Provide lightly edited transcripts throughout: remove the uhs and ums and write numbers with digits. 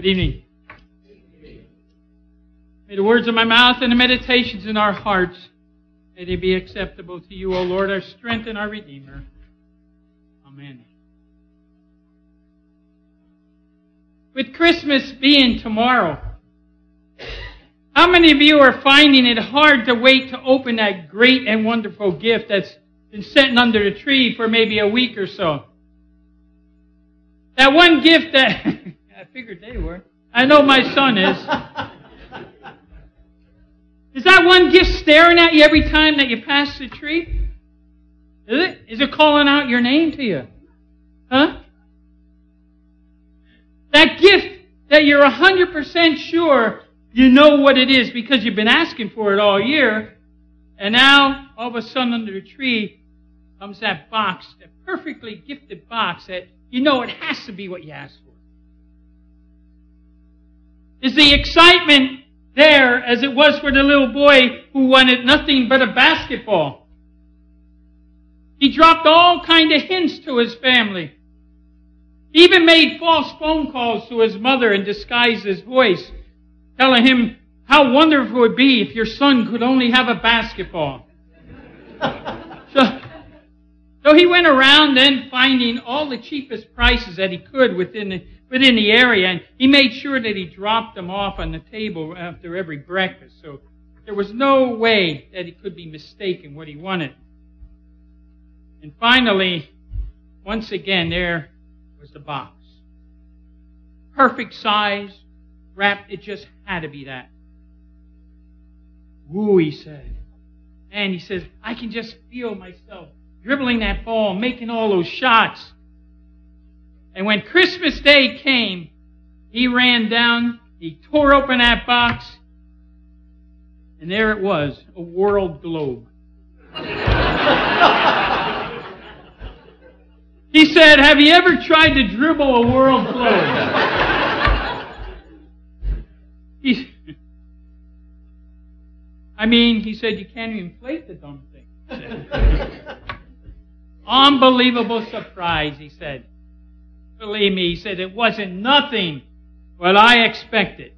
Good evening. May the words of my mouth and the meditations in our hearts, may they be acceptable to you, O Lord, our strength and our Redeemer. Amen. With Christmas being tomorrow, how many of you are finding it hard to wait to open that great and wonderful gift that's been sitting under the tree for maybe a week or so? That one gift that... I figured they were. I know my son is. Is that one gift staring at you every time that you pass the tree? Is it? Is it calling out your name to you? Huh? That gift that you're 100% sure you know what it is because you've been asking for it all year, and now, all of a sudden, under the tree comes that box, that perfectly gifted box that you know it has to be what you asked for. Is the excitement there as it was for the little boy who wanted nothing but a basketball? He dropped all kind of hints to his family. He even made false phone calls to his mother and disguised his voice, telling him how wonderful it would be if your son could only have a basketball. So he went around then finding all the cheapest prices that he could within the area, and he made sure that he dropped them off on the table after every breakfast. So there was no way that he could be mistaken what he wanted. And finally, once again, there was the box. Perfect size, wrapped, it just had to be that. Woo, he said. And he says, I can just feel myself dribbling that ball, making all those shots. And when Christmas Day came, he ran down, he tore open that box, and there it was, a world globe. He said, have you ever tried to dribble a world globe? He said, you can't even inflate the dumb thing. Unbelievable surprise, he said. Believe me, he said, it wasn't nothing what I expected.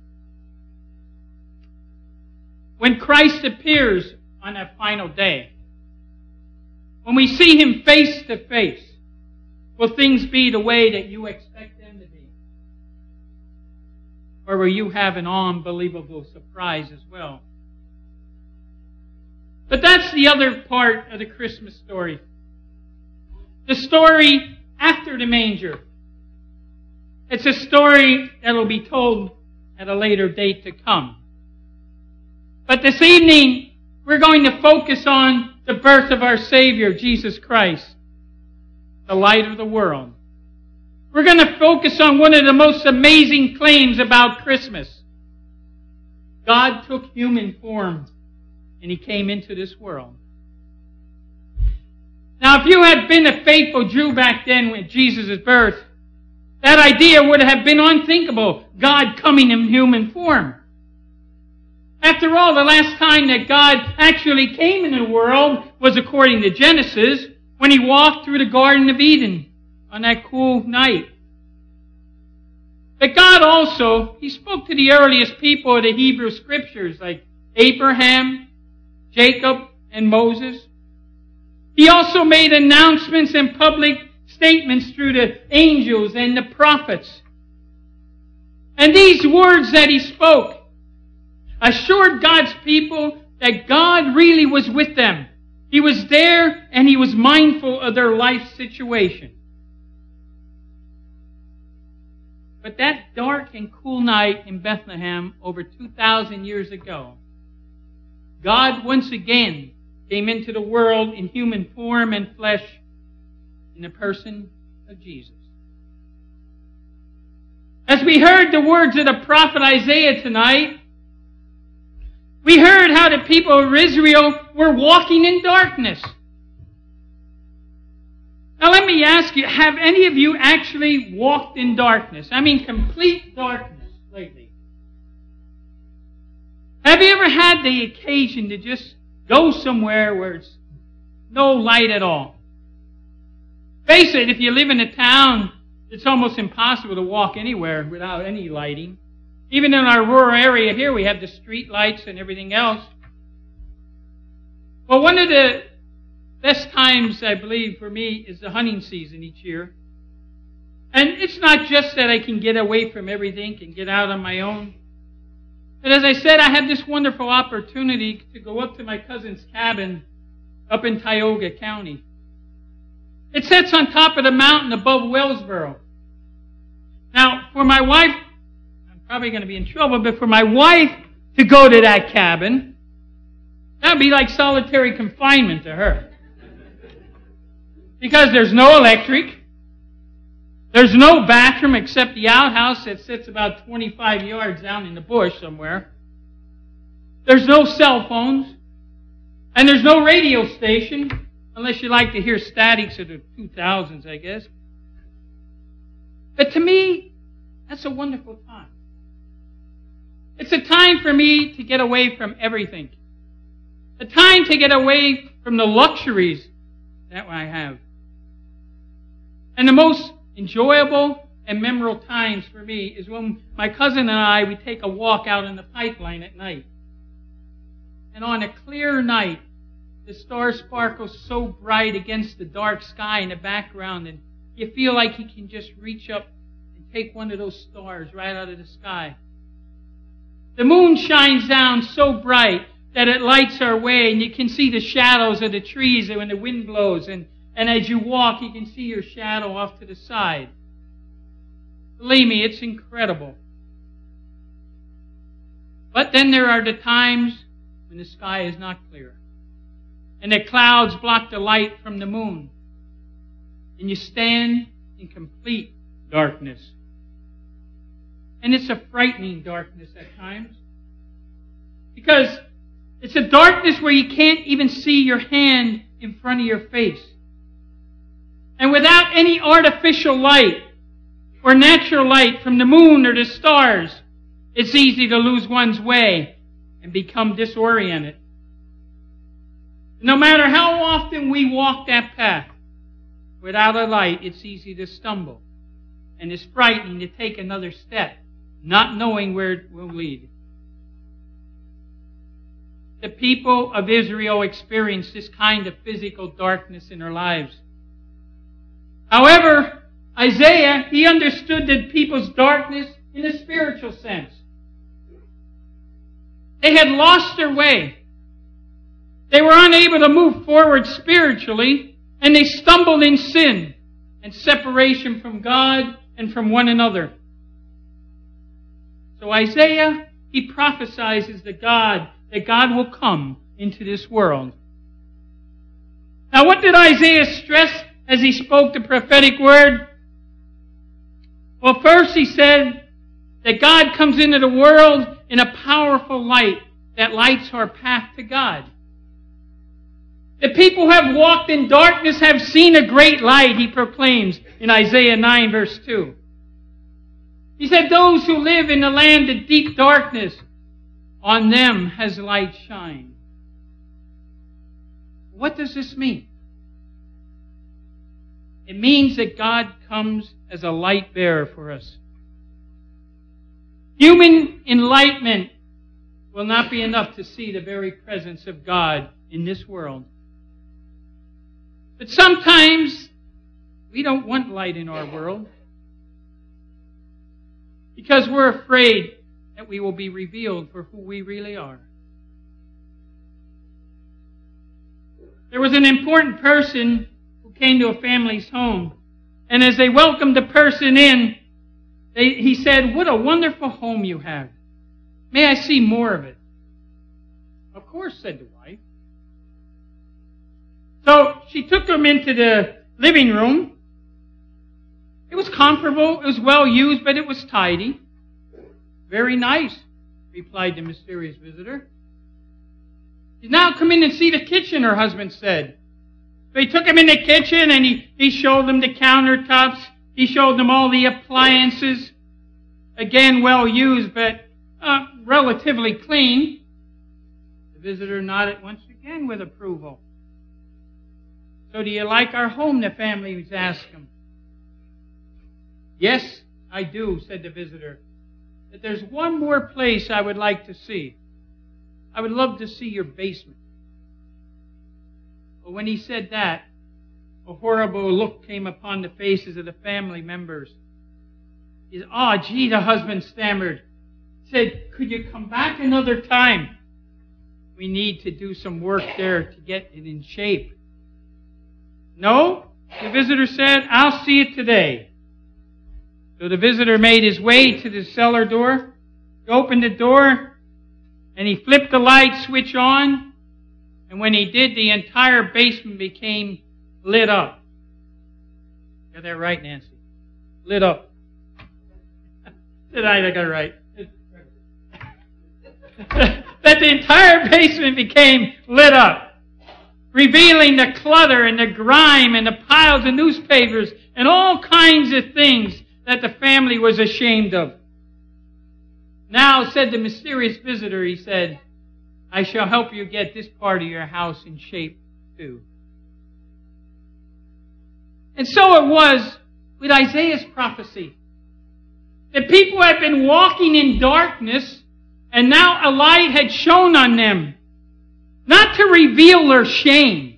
When Christ appears on that final day, when we see Him face to face, will things be the way that you expect them to be? Or will you have an unbelievable surprise as well? But that's the other part of the Christmas story. The story after the manger. It's a story that will be told at a later date to come. But this evening, we're going to focus on the birth of our Savior, Jesus Christ, the light of the world. We're going to focus on one of the most amazing claims about Christmas. God took human form and He came into this world. Now, if you had been a faithful Jew back then with Jesus' birth, that idea would have been unthinkable, God coming in human form. After all, the last time that God actually came into the world was according to Genesis, when He walked through the Garden of Eden on that cool night. But God also, He spoke to the earliest people of the Hebrew Scriptures, like Abraham, Jacob, and Moses. He also made announcements and public statements through the angels and the prophets. And these words that He spoke assured God's people that God really was with them. He was there and He was mindful of their life situation. But that dark and cool night in Bethlehem over 2,000 years ago, God once again came into the world in human form and flesh in the person of Jesus. As we heard the words of the prophet Isaiah tonight, we heard how the people of Israel were walking in darkness. Now let me ask you, have any of you actually walked in darkness? I mean complete darkness lately. Have you ever had the occasion to just go somewhere where it's no light at all? Face it, if you live in a town It's almost impossible to walk anywhere without any lighting. Even in our rural area here, we have the street lights and everything else. Well, one of the best times, I believe, for me is the hunting season each year. And it's not just that I can get away from everything and get out on my own. But as I said, I had this wonderful opportunity to go up to my cousin's cabin up in Tioga County. It sits on top of the mountain above Wellsboro. Now, for my wife, I'm probably going to be in trouble, but for my wife to go to that cabin, that would be like solitary confinement to her. Because there's no electric. There's no bathroom except the outhouse that sits about 25 yards down in the bush somewhere. There's no cell phones. And there's no radio station, unless you like to hear statics of the 2000s, I guess. But to me, that's a wonderful time. It's a time for me to get away from everything. A time to get away from the luxuries that I have. And the most enjoyable and memorable times for me is when my cousin and I, we take a walk out in the pipeline at night. And on a clear night, the stars sparkle so bright against the dark sky in the background, and you feel like you can just reach up and take one of those stars right out of the sky. The moon shines down so bright that it lights our way, and you can see the shadows of the trees when the wind blows, and as you walk, you can see your shadow off to the side. Believe me, it's incredible. But then there are the times when the sky is not clear, and the clouds block the light from the moon, and you stand in complete darkness. And it's a frightening darkness at times, because it's a darkness where you can't even see your hand in front of your face. And without any artificial light or natural light from the moon or the stars, it's easy to lose one's way and become disoriented. No matter how often we walk that path, without a light, it's easy to stumble. And it's frightening to take another step, not knowing where it will lead. The people of Israel experienced this kind of physical darkness in their lives. However, Isaiah, he understood the people's darkness in a spiritual sense. They had lost their way. They were unable to move forward spiritually, and they stumbled in sin and separation from God and from one another. So Isaiah, he prophesies that God will come into this world. Now, what did Isaiah stress as he spoke the prophetic word? Well, first he said that God comes into the world in a powerful light that lights our path to God. The people who have walked in darkness have seen a great light, he proclaims in Isaiah 9 verse 2. He said, those who live in the land of deep darkness, on them has light shined. What does this mean? It means that God comes as a light bearer for us. Human enlightenment will not be enough to see the very presence of God in this world. But sometimes we don't want light in our world because we're afraid that we will be revealed for who we really are. There was an important person who came to a family's home, and as they welcomed the person in, he said, "What a wonderful home you have. May I see more of it?" "Of course," said the wife. So she took him into the living room. It was comfortable, it was well used, but it was tidy. "Very nice," replied the mysterious visitor. "He's now come in and see the kitchen," her husband said. So he took him in the kitchen and he showed them the countertops. He showed them all the appliances. Again, well used, but relatively clean. The visitor nodded once again with approval. "So do you like our home?" the family was asking him. "Yes, I do," said the visitor. "But there's one more place I would like to see. I would love to see your basement." But when he said that, a horrible look came upon the faces of the family members. He said, "Oh, gee," the husband stammered. He said, "Could you come back another time? We need to do some work there to get it in shape." "No," the visitor said, "I'll see it today." So the visitor made his way to the cellar door. He opened the door and he flipped the light switch on. And when he did, the entire basement became lit up. Got that right, Nancy? Lit up. Did I got it right? That the entire basement became lit up, revealing the clutter and the grime and the piles of newspapers and all kinds of things that the family was ashamed of. "Now," said the mysterious visitor, he said, "I shall help you get this part of your house in shape too." And so it was with Isaiah's prophecy. The people had been walking in darkness, and now a light had shone on them, not to reveal their shame,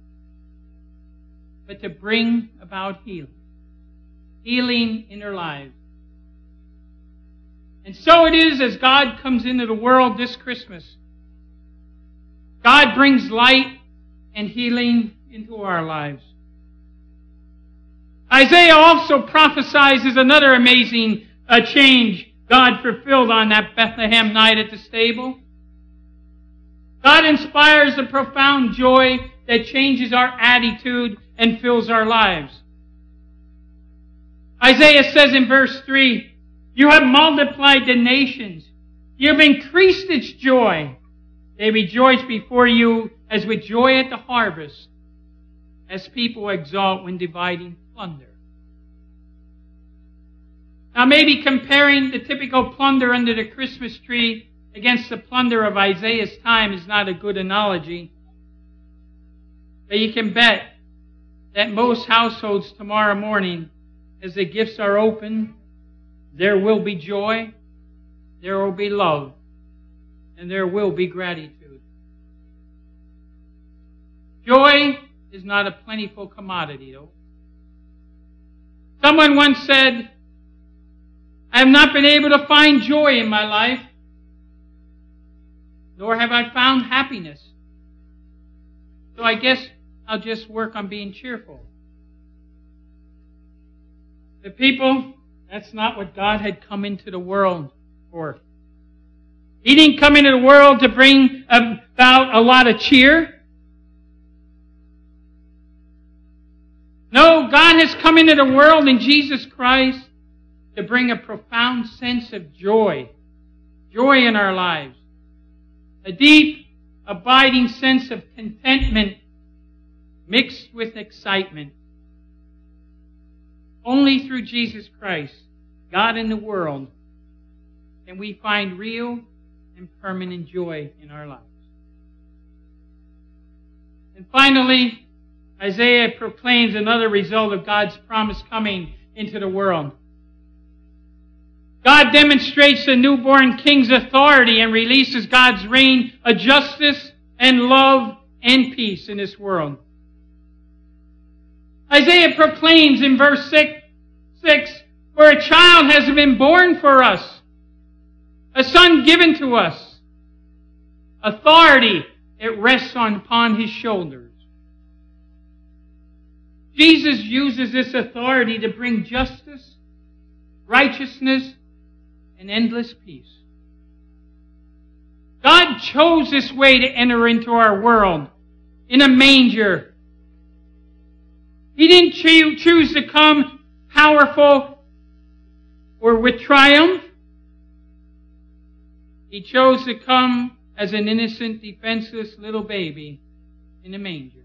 but to bring about healing. Healing in their lives. And so it is as God comes into the world this Christmas. God brings light and healing into our lives. Isaiah also prophesies another amazing change God fulfilled on that Bethlehem night at the stable. God inspires a profound joy that changes our attitude and fills our lives. Isaiah says in verse 3, "You have multiplied the nations. You have increased its joy. They rejoice before you as with joy at the harvest, as people exalt when dividing plunder." Now maybe comparing the typical plunder under the Christmas tree against the plunder of Isaiah's time is not a good analogy. But you can bet that most households tomorrow morning, as the gifts are opened, there will be joy, there will be love, and there will be gratitude. Joy is not a plentiful commodity, though. Someone once said, "I have not been able to find joy in my life, nor have I found happiness. So I guess I'll just work on being cheerful." The people, that's not what God had come into the world for. He didn't come into the world to bring about a lot of cheer. No, God has come into the world in Jesus Christ to bring a profound sense of joy. Joy in our lives. A deep, abiding sense of contentment mixed with excitement. Only through Jesus Christ, God in the world, can we find real and permanent joy in our lives. And finally, Isaiah proclaims another result of God's promise coming into the world. God demonstrates the newborn king's authority and releases God's reign of justice and love and peace in this world. Isaiah proclaims in verse 6, "For a child has been born for us, a son given to us. Authority, it rests upon his shoulders." Jesus uses this authority to bring justice, righteousness, and endless peace. God chose this way to enter into our world, in a manger. He didn't choose to come powerful or with triumph. He chose to come as an innocent, defenseless little baby in a manger.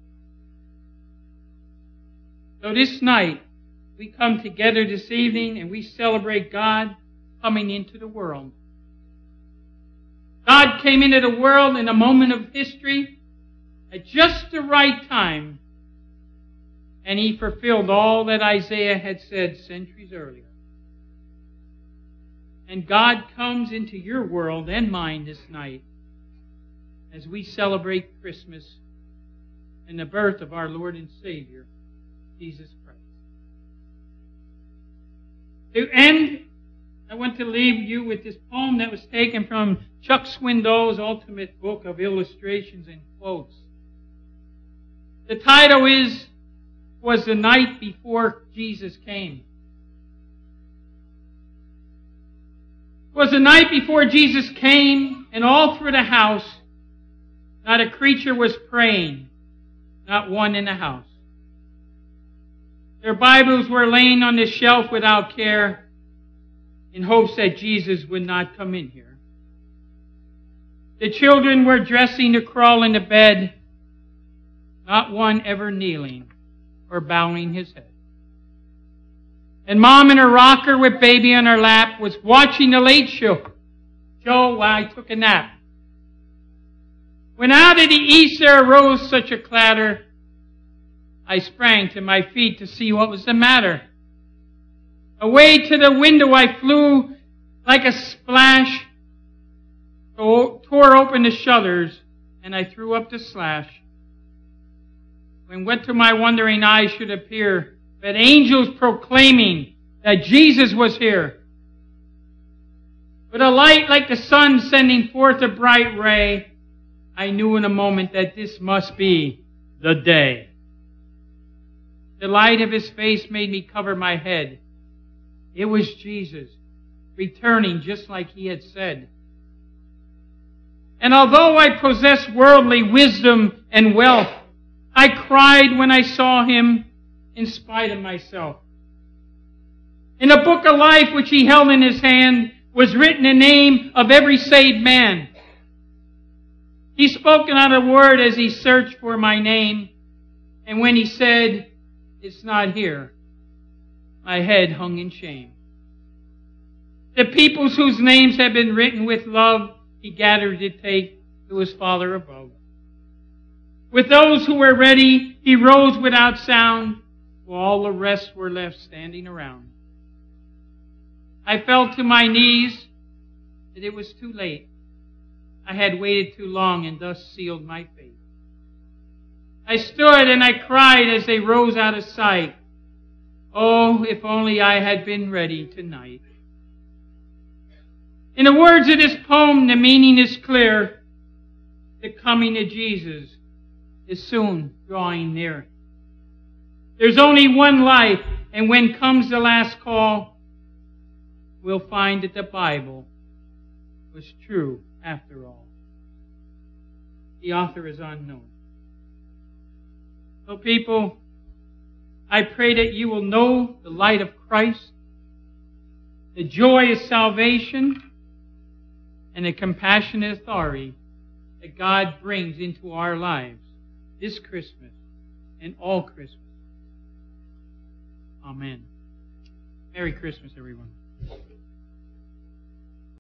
So this night, we come together this evening and we celebrate God coming into the world. God came into the world in a moment of history at just the right time. And He fulfilled all that Isaiah had said centuries earlier. And God comes into your world and mine this night as we celebrate Christmas and the birth of our Lord and Savior, Jesus Christ. To end, I want to leave you with this poem that was taken from Chuck Swindoll's ultimate book of illustrations and quotes. The title was The Night Before Jesus Came. It was the night before Jesus came, and all through the house, not a creature was praying, not one in the house. Their Bibles were laying on the shelf without care, in hopes that Jesus would not come in here. The children were dressing to crawl into bed, not one ever kneeling or bowing his head. And Mom in her rocker with baby on her lap was watching the Late Show while I took a nap. When out of the east there arose such a clatter, I sprang to my feet to see what was the matter. Away to the window I flew like a splash, tore open the shutters, and I threw up the slash. When what to my wondering eyes should appear but angels proclaiming that Jesus was here. With a light like the sun sending forth a bright ray, I knew in a moment that this must be the day. The light of His face made me cover my head. It was Jesus, returning just like He had said. And although I possessed worldly wisdom and wealth, I cried when I saw Him in spite of myself. In the book of life which He held in His hand was written the name of every saved man. He spoke not a word as He searched for my name, and when He said, "It's not here," my head hung in shame. The peoples whose names had been written with love, He gathered to take to His Father above. With those who were ready, He rose without sound, while all the rest were left standing around. I fell to my knees, but it was too late. I had waited too long and thus sealed my fate. I stood and I cried as they rose out of sight. Oh, if only I had been ready tonight. In the words of this poem, the meaning is clear. The coming of Jesus is soon drawing near. There's only one life, and when comes the last call, we'll find that the Bible was true after all. The author is unknown. So people, I pray that you will know the light of Christ, the joy of salvation, and the compassionate authority that God brings into our lives this Christmas and all Christmas. Amen. Merry Christmas, everyone.